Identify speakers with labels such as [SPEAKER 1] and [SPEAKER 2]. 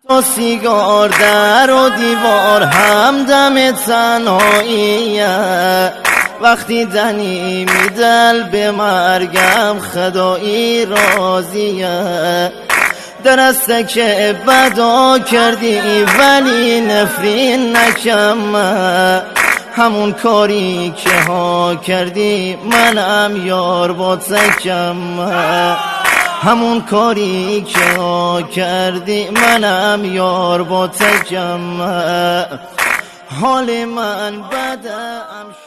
[SPEAKER 1] تو سیگار در و دیوار همدم تنهاییه، وقتی دنی میدل به مرگم خدایی راضیه. درسته که بدا کردی ولی نفرین نکمه، همون کاری که ها کردی منم یار با تکمه، همون کاری که ها کردی منم یار با تکمه. حال من بده